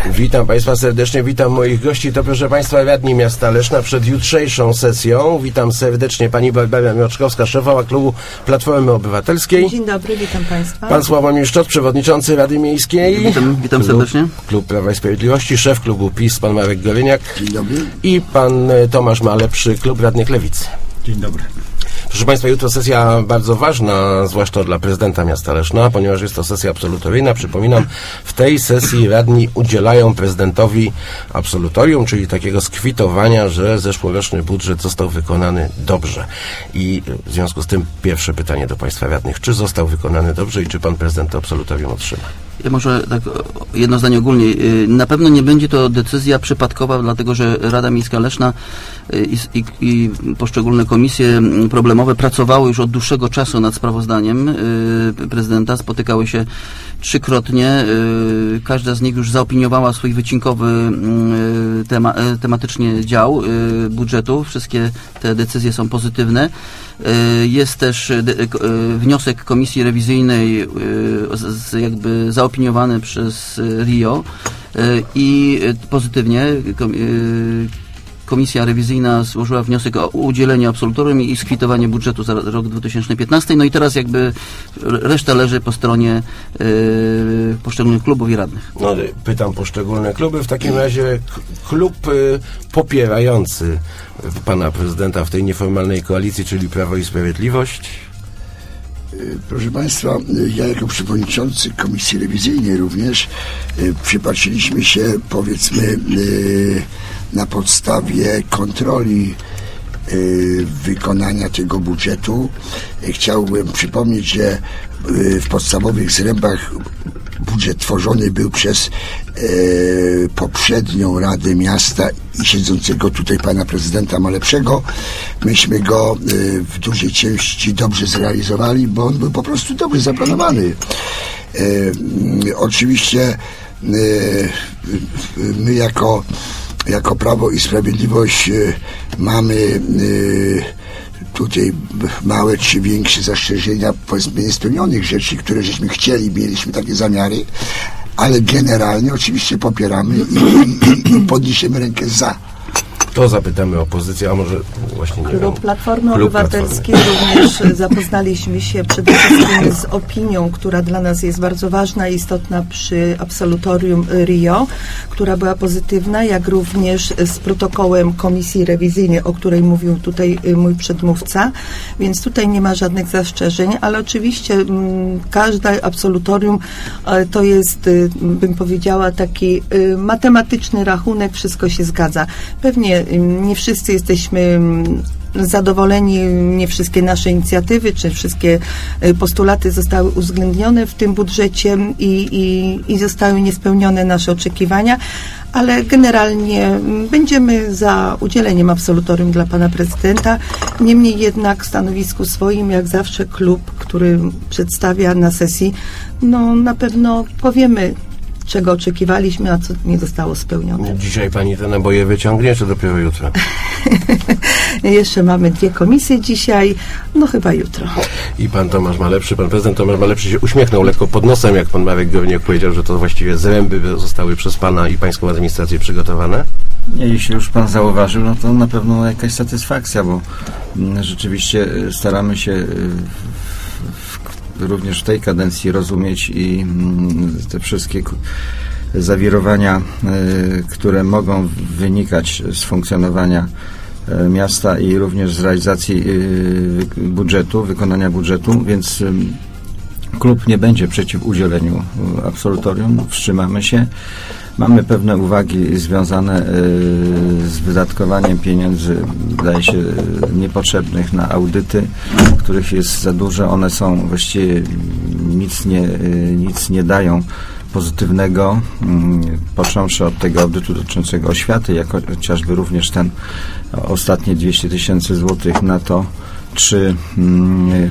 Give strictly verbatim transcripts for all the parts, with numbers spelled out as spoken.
Witam Państwa serdecznie, witam moich gości. To proszę Państwa radni miasta Leszna przed jutrzejszą sesją. Witam serdecznie pani Barbara Mroczkowska, szefowa klubu Platformy Obywatelskiej. Dzień dobry, witam Państwa. Pan Sławomir Szczot, przewodniczący Rady Miejskiej. Witam, witam klub, serdecznie. Klub Prawa i Sprawiedliwości, szef klubu PiS, pan Marek Goryniak. Dzień dobry. I pan Tomasz Malepszy, klub radnych Lewicy. Dzień dobry. Proszę Państwa, jutro sesja bardzo ważna, zwłaszcza dla prezydenta miasta Leszna, ponieważ jest to sesja absolutoryjna. Przypominam, w tej sesji radni udzielają prezydentowi absolutorium, czyli takiego skwitowania, że zeszłoroczny budżet został wykonany dobrze. I w związku z tym pierwsze pytanie do Państwa radnych. Czy został wykonany dobrze i czy Pan prezydent to absolutorium otrzyma? Ja może tak jedno zdanie ogólnie. Na pewno nie będzie to decyzja przypadkowa, dlatego że Rada Miejska Leszna i, i, i poszczególne komisje problemowe pracowały już od dłuższego czasu nad sprawozdaniem prezydenta. Spotykały się trzykrotnie. Każda z nich już zaopiniowała swój wycinkowy tema, tematycznie dział budżetu. Wszystkie te decyzje są pozytywne. Jest też wniosek komisji rewizyjnej jakby zaopiniowany przez R I O i pozytywnie komisja rewizyjna złożyła wniosek o udzielenie absolutorium i skwitowanie budżetu za rok dwa tysiące piętnasty. No i teraz jakby reszta leży po stronie y, poszczególnych klubów i radnych. No, pytam poszczególne kluby. W takim razie klub y, popierający pana prezydenta w tej nieformalnej koalicji, czyli Prawo i Sprawiedliwość. Proszę Państwa, ja jako przewodniczący Komisji Rewizyjnej również y, przypatrzyliśmy się, powiedzmy, y, na podstawie kontroli y, wykonania tego budżetu. Chciałbym przypomnieć, że y, w podstawowych zrębach budżet tworzony był przez y, poprzednią Radę Miasta i siedzącego tutaj pana prezydenta Malepszego. Myśmy go y, w dużej części dobrze zrealizowali, bo on był po prostu dobrze zaplanowany. Y, y, oczywiście y, y, my jako Jako Prawo i Sprawiedliwość y, mamy y, tutaj małe czy większe zastrzeżenia, powiedzmy, niespełnionych rzeczy, które żeśmy chcieli, mieliśmy takie zamiary, ale generalnie oczywiście popieramy i, i, i podniesiemy rękę za. To zapytamy opozycję, a może właśnie nie Klub wiem. Platformy Klub Obywatelskiej Platformy. również zapoznaliśmy się przede wszystkim z opinią, która dla nas jest bardzo ważna i istotna przy absolutorium R I O, która była pozytywna, jak również z protokołem komisji rewizyjnej, o której mówił tutaj mój przedmówca, więc tutaj nie ma żadnych zastrzeżeń, ale oczywiście m, każde absolutorium e, to jest, y, bym powiedziała, taki y, matematyczny rachunek, wszystko się zgadza. Pewnie nie wszyscy jesteśmy zadowoleni, nie wszystkie nasze inicjatywy, czy wszystkie postulaty zostały uwzględnione w tym budżecie i, i, i zostały niespełnione nasze oczekiwania, ale generalnie będziemy za udzieleniem absolutorium dla pana prezydenta. Niemniej jednak w stanowisku swoim, jak zawsze klub, który przedstawia na sesji, no na pewno powiemy, czego oczekiwaliśmy, a co nie zostało spełnione. Dzisiaj pani te naboje wyciągnie, czy dopiero jutro? Jeszcze mamy dwie komisje dzisiaj, no chyba jutro. I pan Tomasz Malepszy, pan prezydent Tomasz Malepszy się uśmiechnął lekko pod nosem, jak pan Marek Goryniak powiedział, że to właściwie zręby zostały przez pana i pańską administrację przygotowane. Nie, jeśli już pan zauważył, no to na pewno jakaś satysfakcja, bo m, rzeczywiście staramy się w, w, również w tej kadencji rozumieć i m, te wszystkie k- zawirowania, y, które mogą wynikać z funkcjonowania y, miasta i również z realizacji y, budżetu, wykonania budżetu, więc y, klub nie będzie przeciw udzieleniu y, absolutorium, wstrzymamy się. Mamy pewne uwagi związane y, z wydatkowaniem pieniędzy, wydaje się, niepotrzebnych na audyty, których jest za dużo. One są właściwie nic nie, y, nic nie dają pozytywnego, y, począwszy od tego audytu dotyczącego oświaty, jak chociażby również ten ostatnie dwieście tysięcy złotych na to, czy y,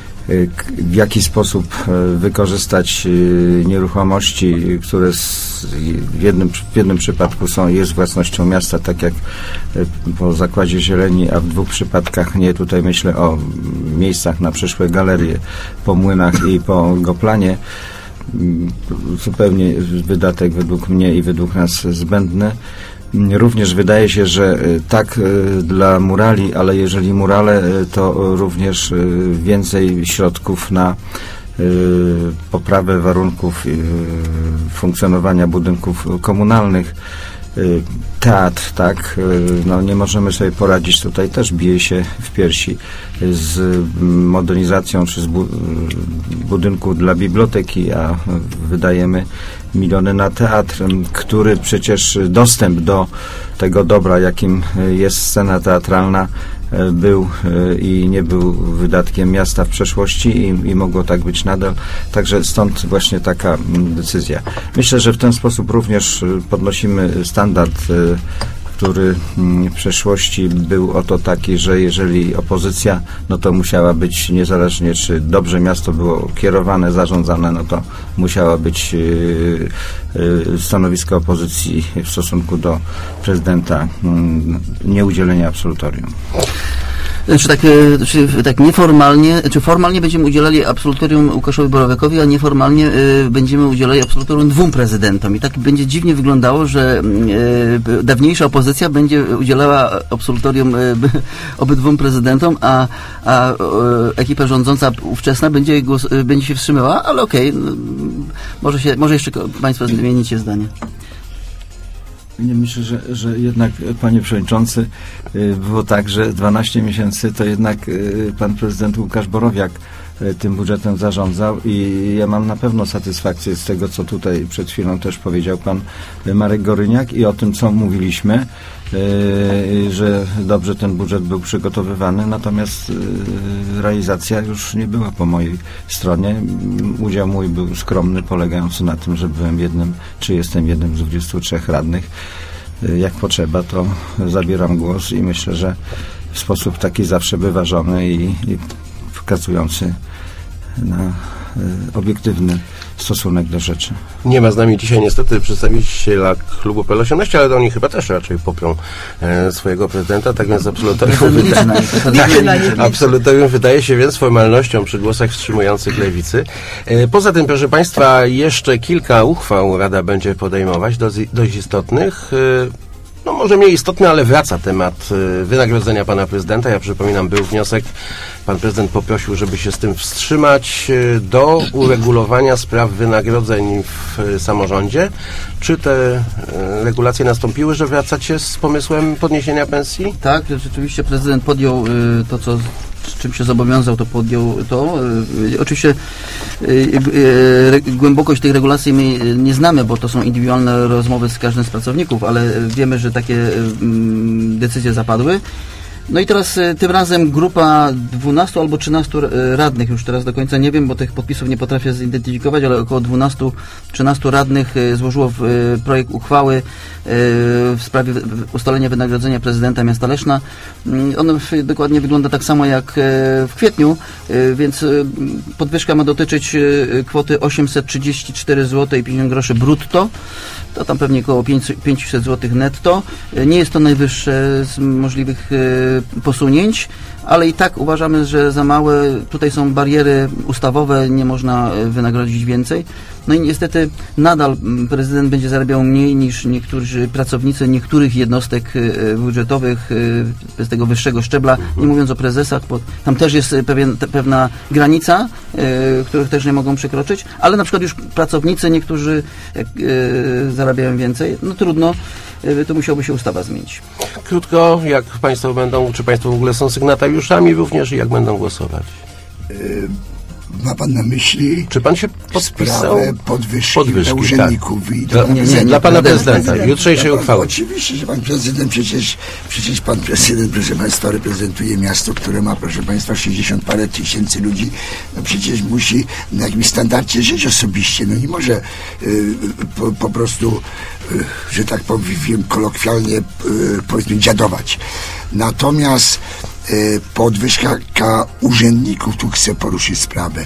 w jaki sposób wykorzystać nieruchomości, które w jednym, w jednym przypadku są, jest własnością miasta, tak jak po Zakładzie Zieleni, a w dwóch przypadkach nie. Tutaj myślę o miejscach na przyszłe galerie po Młynach i po Goplanie. zupełnie wydatek według mnie i według nas zbędny. Również wydaje się, że tak dla murali, ale jeżeli murale, to również więcej środków na poprawę warunków funkcjonowania budynków komunalnych. Teatr, tak, no nie możemy sobie poradzić, tutaj też bije się w piersi z modernizacją czy z bu- budynku dla biblioteki, a wydajemy miliony na teatr, który przecież dostęp do tego dobra, jakim jest scena teatralna, był i nie był wydatkiem miasta w przeszłości i, i mogło tak być nadal. Także stąd właśnie taka decyzja. Myślę, że w ten sposób również podnosimy standard, który w przeszłości był oto taki, że jeżeli opozycja, no to musiała być niezależnie, czy dobrze miasto było kierowane, zarządzane, no to musiała być stanowisko opozycji w stosunku do prezydenta nieudzielenia absolutorium. Czy tak, czy tak nieformalnie, czy formalnie będziemy udzielali absolutorium Łukaszowi Borowiakowi, a nieformalnie y, będziemy udzielali absolutorium dwóm prezydentom. I tak będzie dziwnie wyglądało, że y, dawniejsza opozycja będzie udzielała absolutorium y, obydwom prezydentom, a, a y, ekipa rządząca ówczesna będzie, głos, y, będzie się wstrzymywała, ale okej, okay, y, może, się, może jeszcze Państwo zmienicie zdanie. Nie, myślę, że, że jednak, panie przewodniczący, było tak, że dwanaście miesięcy to jednak pan prezydent Łukasz Borowiak tym budżetem zarządzał i ja mam na pewno satysfakcję z tego, co tutaj przed chwilą też powiedział pan Marek Goryniak i o tym, co mówiliśmy, że dobrze ten budżet był przygotowywany, natomiast realizacja już nie była po mojej stronie. Udział mój był skromny, polegający na tym, że byłem jednym, czy jestem jednym z dwudziestu trzech radnych. Jak potrzeba, to zabieram głos i myślę, że w sposób taki zawsze wyważony i, i wskazujący na y, obiektywny stosunek do rzeczy. Nie ma z nami dzisiaj niestety przedstawiciela klubu P L osiemnaście, ale oni chyba też raczej poprą e, swojego prezydenta, tak więc absolutorium, wyda- tak, absolutorium wydaje się więc formalnością przy głosach wstrzymujących lewicy. E, poza tym, proszę Państwa, jeszcze kilka uchwał Rada będzie podejmować, dość, dość istotnych. E, No może mniej istotny, ale wraca temat y, wynagrodzenia pana prezydenta. Ja przypominam, był wniosek, pan prezydent poprosił, żeby się z tym wstrzymać y, do uregulowania spraw wynagrodzeń w y, samorządzie. Czy te y, regulacje nastąpiły, że wracacie z pomysłem podniesienia pensji? Tak, rzeczywiście prezydent podjął y, to, co z czym się zobowiązał, to podjął to. Y, oczywiście y, y, głębokość tych regulacji my nie znamy, bo to są indywidualne rozmowy z każdym z pracowników, ale wiemy, że takie y, decyzje zapadły. No i teraz y, tym razem grupa dwunastu albo trzynastu radnych, już teraz do końca nie wiem, bo tych podpisów nie potrafię zidentyfikować, ale około dwunastu trzynastu radnych y, złożyło w, y, projekt uchwały y, w sprawie w, ustalenia wynagrodzenia prezydenta miasta Leszna. Y, on w, dokładnie wygląda tak samo jak y, w kwietniu, y, więc y, podwyżka ma dotyczyć y, kwoty osiemset trzydzieści cztery złote i pięćdziesiąt groszy brutto. To tam pewnie około pięćset złotych netto. Nie jest to najwyższe z możliwych y, posunięć, ale i tak uważamy, że za małe. Tutaj są bariery ustawowe, nie można wynagrodzić więcej. No i niestety nadal prezydent będzie zarabiał mniej niż niektórzy pracownicy niektórych jednostek budżetowych z tego wyższego szczebla, nie mówiąc o prezesach, bo tam też jest pewien, pewna granica, których też nie mogą przekroczyć, ale na przykład już pracownicy niektórzy jak, zarabiają więcej, no trudno, to musiałoby się ustawa zmienić. Krótko, jak Państwo będą, czy Państwo w ogóle są sygnatariuszami również i jak będą głosować? Y- Ma pan na myśli, czy pan się podpisał? Sprawę podwyżki, podwyżki dla urzędników tak. i dla, nie, nie, nie, dla pana prezydenta, jutrzejszej uchwały. Oczywiście, że pan prezydent, przecież, przecież pan prezydent, proszę państwa, reprezentuje miasto, które ma, proszę państwa, sześćdziesiąt parę tysięcy ludzi, no przecież musi na jakimś standardzie żyć osobiście, no nie może y, po, po prostu, y, że tak powiem kolokwialnie, y, powiedzmy, dziadować. Natomiast podwyżka urzędników, tu chcę poruszyć sprawę.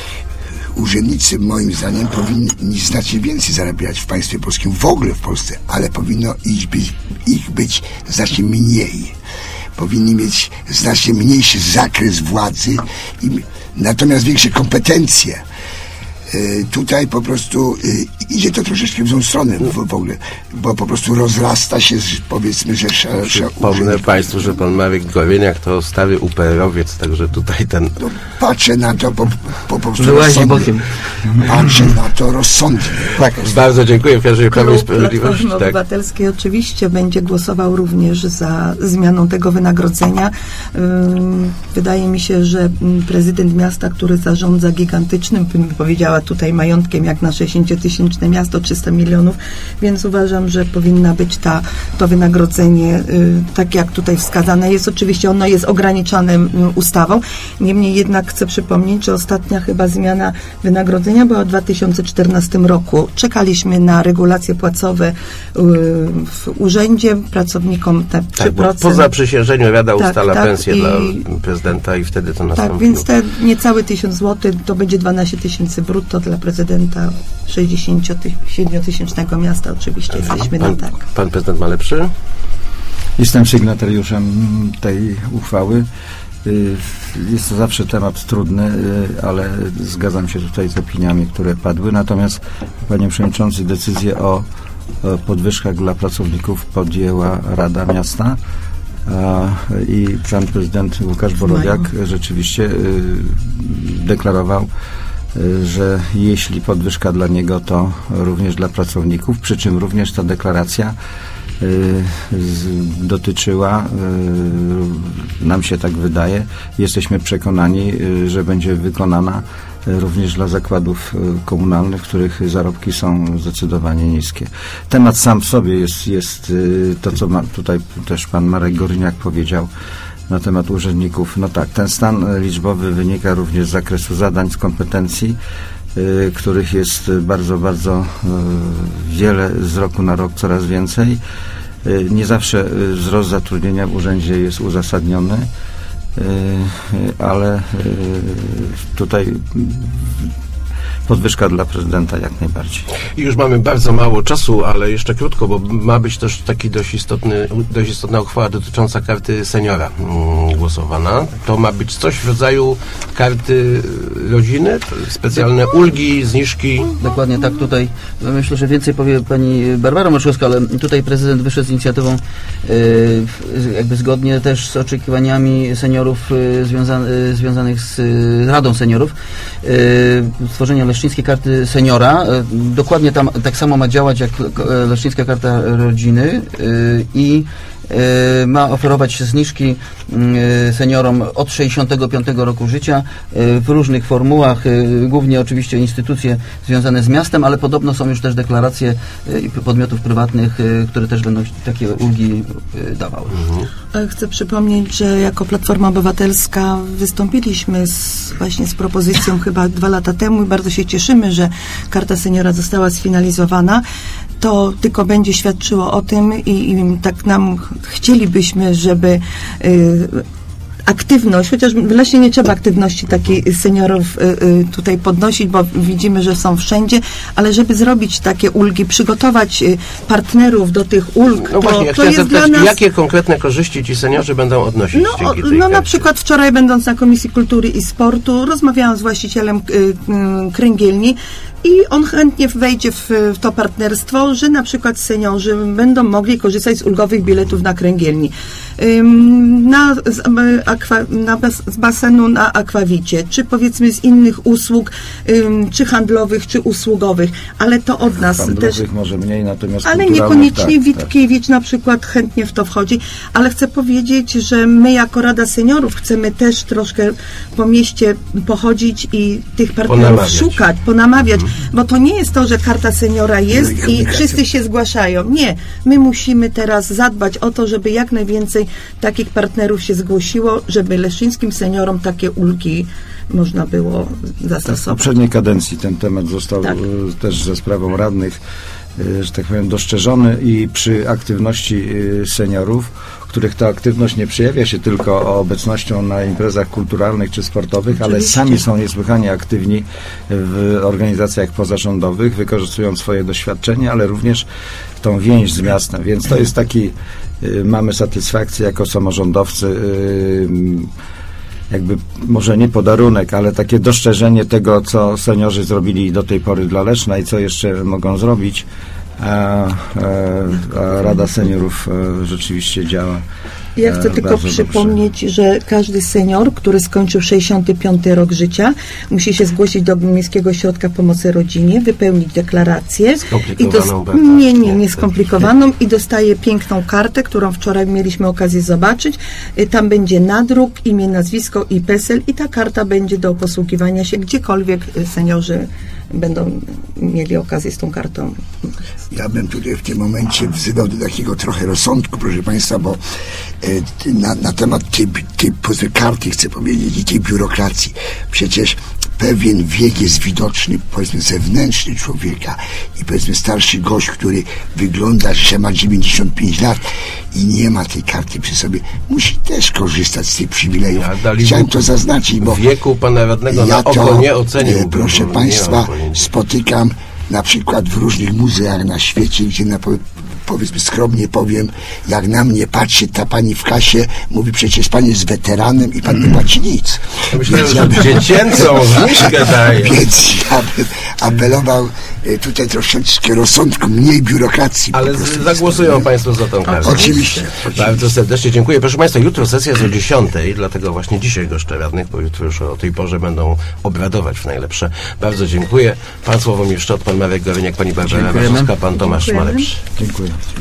Urzędnicy moim zdaniem powinni znacznie więcej zarabiać w państwie polskim, w ogóle w Polsce, ale powinno ich być, ich być znacznie mniej. Powinni mieć znacznie mniejszy zakres władzy, i natomiast większe kompetencje. y, tutaj po prostu y, idzie to troszeczkę w złą stronę w, w ogóle, bo po prostu rozrasta się, z, powiedzmy, że sza, sza, Przypomnę Państwu, że pan Marek Goryniak to stary U P R owiec, także tutaj ten... no, patrzę na to po, po prostu Wyłazi rozsądnie. bokiem. Patrzę na to rozsądnie. Tak, bardzo dziękuję w każdym Prawie i Klub Sprawiedliwości. Platformy Tak. Obywatelskiej oczywiście będzie głosował również za zmianą tego wynagrodzenia. Ym, Wydaje mi się, że mm, prezydent miasta, który zarządza gigantycznym, bym powiedziała tutaj majątkiem, jak na sześćdziesięciotysięczne miasto, trzysta milionów, więc uważam, że powinna być ta, to wynagrodzenie, y, tak jak tutaj wskazane jest. Oczywiście ono jest ograniczane y, ustawą. Niemniej jednak chcę przypomnieć, że ostatnia chyba zmiana wynagrodzenia była w dwa tysiące czternastym roku. Czekaliśmy na regulacje płacowe y, w urzędzie, pracownikom te trzy Tak, bo procent. po zaprzysiężeniu Rada Tak, ustala tak, pensję i- dla prezydenta i wtedy to nastąpiło. Tak, więc te niecałe tysiąc złotych to będzie dwanaście tysięcy brutto dla prezydenta sześćdziesięciotysięcznego miasta. Oczywiście jesteśmy na pan, tak. pan prezydent ma lepszy? Jestem sygnatariuszem tej uchwały. Y, Jest to zawsze temat trudny, y, ale zgadzam się tutaj z opiniami, które padły. Natomiast, panie przewodniczący, decyzję o o podwyżkach dla pracowników podjęła Rada Miasta a, i pan prezydent Łukasz Borowiak rzeczywiście y, deklarował, y, że jeśli podwyżka dla niego, to również dla pracowników, przy czym również ta deklaracja y, z, dotyczyła, y, nam się tak wydaje, jesteśmy przekonani, y, że będzie wykonana również dla zakładów komunalnych, których zarobki są zdecydowanie niskie. Temat sam w sobie jest, jest to, co ma tutaj też pan Marek Goryniak powiedział na temat urzędników. No tak, ten stan liczbowy wynika również z zakresu zadań, z kompetencji, których jest bardzo, bardzo wiele, z roku na rok coraz więcej. Nie zawsze wzrost zatrudnienia w urzędzie jest uzasadniony, ale tutaj podwyżka dla prezydenta jak najbardziej. I już mamy bardzo mało czasu, ale jeszcze krótko, bo ma być też taki dość istotny, dość istotna uchwała dotycząca karty seniora mm, głosowana. To ma być coś w rodzaju karty rodziny, specjalne ulgi, zniżki. Dokładnie tak, tutaj myślę, że więcej powie pani Barbara Moczkowska, ale tutaj prezydent wyszedł z inicjatywą y, jakby zgodnie też z oczekiwaniami seniorów y, związa, y, związanych z y, Radą Seniorów, y, stworzenia Leszczyńskiej Karty Seniora. Y, dokładnie tam tak samo ma działać jak y, Leszczyńska Karta Rodziny y, i y, ma oferować zniżki y, seniorom od sześćdziesiątego piątego roku życia y, w różnych formułach, y, głównie oczywiście instytucje związane z miastem, ale podobno są już też deklaracje y, podmiotów prywatnych, y, które też będą takie ulgi y, dawały. Mhm. Chcę przypomnieć, że jako Platforma Obywatelska wystąpiliśmy z, właśnie z propozycją chyba dwa lata temu i bardzo się cieszymy, że Karta Seniora została sfinalizowana. To tylko będzie świadczyło o tym i, i tak nam chcielibyśmy, żeby y, aktywność, chociaż właśnie nie trzeba aktywności takiej seniorów y, y, tutaj podnosić, bo widzimy, że są wszędzie, ale żeby zrobić takie ulgi, przygotować y, partnerów do tych ulg, No to, właśnie, ja to chciałem jest zapytać, dla nas... jakie konkretne korzyści ci seniorzy będą odnosić No, dzięki tej no na karcie? przykład wczoraj będąc na Komisji Kultury i Sportu rozmawiałam z właścicielem y, y, kręgielni i on chętnie wejdzie w, w to partnerstwo, że na przykład seniorzy będą mogli korzystać z ulgowych biletów na kręgielni. Ym, na, z, akwa, na bas, z basenu na akwawicie, czy powiedzmy z innych usług, ym, czy handlowych, czy usługowych, ale to od nas Handlowych też... może mniej, natomiast Ale kulturalnych niekoniecznie tak, Witkiewicz na przykład chętnie w to wchodzi, ale chcę powiedzieć, że my jako Rada Seniorów chcemy też troszkę po mieście pochodzić i tych partnerów Ponamawiać. szukać, ponamawiać, bo to nie jest to, że Karta Seniora jest i Komunikacja. wszyscy się zgłaszają. Nie. My musimy teraz zadbać o to, żeby jak najwięcej takich partnerów się zgłosiło, żeby leszczyńskim seniorom takie ulgi można było W zastosować. poprzedniej kadencji ten temat został Tak. e, też ze sprawą radnych, e, że tak powiem, dostrzeżony i przy aktywności e, seniorów, których ta aktywność nie przejawia się tylko obecnością na imprezach kulturalnych czy sportowych, ale Oczywiście. sami są niesłychanie aktywni w organizacjach pozarządowych, wykorzystują swoje doświadczenie, ale również tą więź z miastem, więc to jest taki, e, mamy satysfakcję jako samorządowcy, e, jakby może nie podarunek, ale takie dostrzeżenie tego, co seniorzy zrobili do tej pory dla Leszna i co jeszcze mogą zrobić, a, a, a Rada Seniorów rzeczywiście działa. Ja chcę tylko bardzo przypomnieć, dobrze. że każdy senior, który skończył sześćdziesiąty piąty rok życia, musi się zgłosić do Miejskiego Ośrodka Pomocy Rodzinie, wypełnić deklarację. Skomplikowaną I bardzo. Nie, nie, nie skomplikowaną i dostaje piękną kartę, którą wczoraj mieliśmy okazję zobaczyć. Y, Tam będzie nadruk, imię, nazwisko i PESEL i ta karta będzie do posługiwania się gdziekolwiek y, seniorzy będą mieli okazję z tą kartą. Ja bym tutaj w tym momencie wzywał do takiego trochę rozsądku, proszę Państwa, bo e, na, na temat tej, tej powiedzmy, karty chcę powiedzieć i tej biurokracji. Przecież pewien wiek jest widoczny, powiedzmy zewnętrzny człowieka i powiedzmy starszy gość, który wygląda, że ma dziewięćdziesiąt pięć lat i nie ma tej karty przy sobie, musi też korzystać z tych przywilejów. Ja dali Chciałem mu- to zaznaczyć, bo Wieku pana radnego ja na oko to, nie ocenił. e, proszę Państwa, spotykam na przykład w różnych muzeach na świecie, gdzie na, powiedzmy skromnie powiem, jak na mnie patrzy ta pani w kasie, mówi przecież pan jest weteranem i pan nie płaci nic. Myślę, Więc że ja bym- dziecięcą zniżkę daje. Więc ja bym apelował e, tutaj troszeczkę rozsądku, mniej biurokracji. po Ale prostu. z, zagłosują Państwo za tą kartę. Oczywiście. Bardzo serdecznie dziękuję. Proszę Państwa, jutro sesja jest o dziesiątej, dlatego właśnie dzisiaj goszczę radnych, bo jutro już o tej porze będą obradować w najlepsze. Bardzo dziękuję. Pan Sławomir Sztot, pan Marek Goryniak, pani Barbara Dziękujemy. Waszowska, pan Tomasz Dziękujemy. Szmalepsz. Dziękuję.